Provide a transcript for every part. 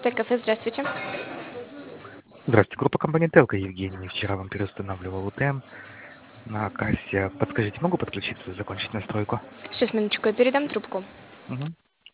Т кафе, здравствуйте. Здравствуйте, группа компании Телко, Евгений. Вчера вам переустанавливал УТМ на кассе. Подскажите, могу подключиться и закончить настройку? Сейчас, минуточку, я передам трубку. Мгм.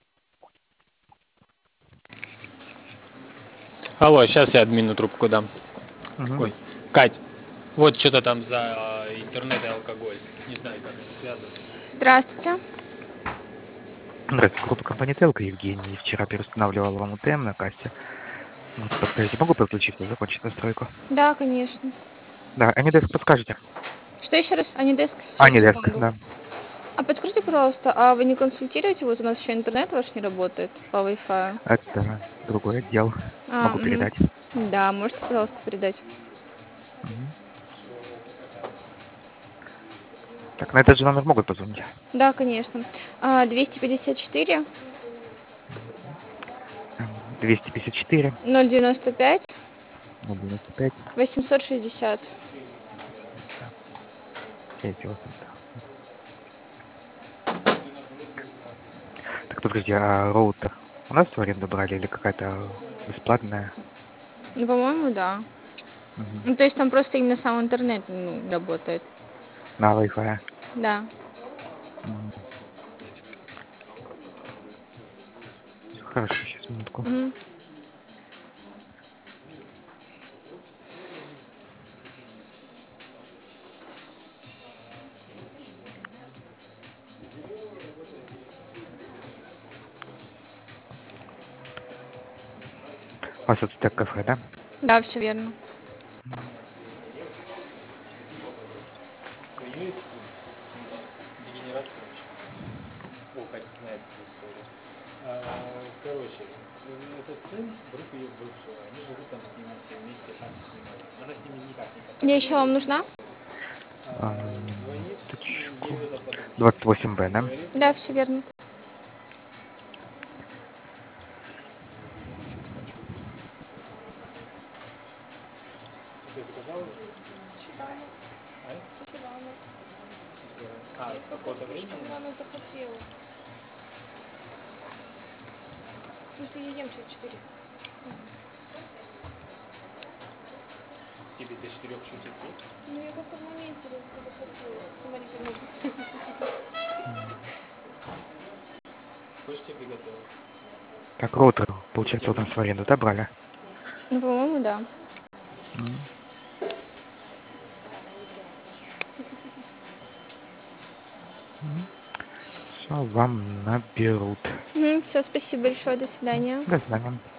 Алло, сейчас я админу трубку дам. Мгм. Ой, Кать, вот что-то там за интернет и алкоголь. Не знаю, как это связано. Здравствуйте. Здравствуйте, группа компании Телко, Евгений. Вчера переустанавливал вам УТМ на кассе. Вот, подскажите, могу подключиться и закончить настройку? Да, конечно. Да, Анидеск подскажете? Что еще раз? Анидеск? Сейчас, Анидеск, секунду. да. А подскажите, пожалуйста, а вы не консультируете? Вот у нас еще интернет ваш не работает по Wi-Fi. Это другой отдел. Могу Мгм. передать. Да, можете, пожалуйста, передать? Мгм. Так, на этот же номер могут позвонить? Да, конечно. 254 254 095 095 860. 58. Так, подожди, а роутер у нас в аренду брали или какая-то бесплатная? Ну, по-моему, да. Мгм. Ну, то есть там просто именно сам интернет работает. На Wi-Fi. Да. Мгм. Хорошо, сейчас, минутку. Мгм. У вас тут стек кафе, да? Да, все верно. Дегенерация. О, Катя знает эту историю. Короче, этот сын, друг ее бывшего, они живут там с ним все вместе, хату снимают. Она с ними никак не Я еще вам контактирует. нужна? Звонит, Минуточку. делает подруге. 28Б, да? Говорит, Да, все верно. ты заказал? А? Какого-то времени? Она захотела. Ну, ты едем через 4. Тебе до 4 чуть идти? Ну, я как-то в моменте захотела. Смотрите, можно. Хочешь, тебе приготовить? Так, роутер, получается, у нас в аренду, да, брали? Ну, по-моему, да. Мгм. Все, вам наберут. Все, спасибо большое. До свидания. До свидания.